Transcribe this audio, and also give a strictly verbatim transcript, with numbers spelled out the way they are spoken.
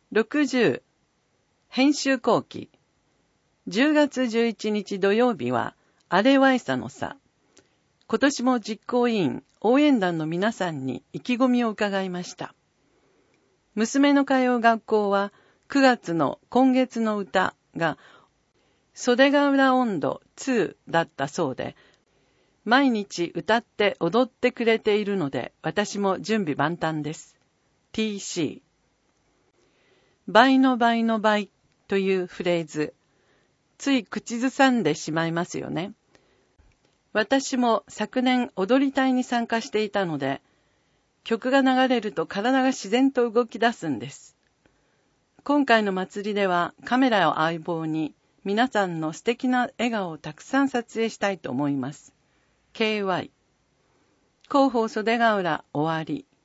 ろくじゅう編集後期。じゅうがつじゅういちにち土曜日はあれわいさのさ。今年も実行委員応援団の皆さんに意気込みを伺いました。娘の通う学校はくがつの今月の歌が袖ヶ浦音頭にだったそうで、毎日歌って踊ってくれているので私も準備万端です。ティーシー。倍の倍の倍というフレーズ、つい口ずさんでしまいますよね。私も昨年踊り隊に参加していたので、曲が流れると体が自然と動き出すんです。今回の祭りではカメラを相棒に皆さんの素敵な笑顔をたくさん撮影したいと思います。ケーワイ。広報袖ヶ浦終わり。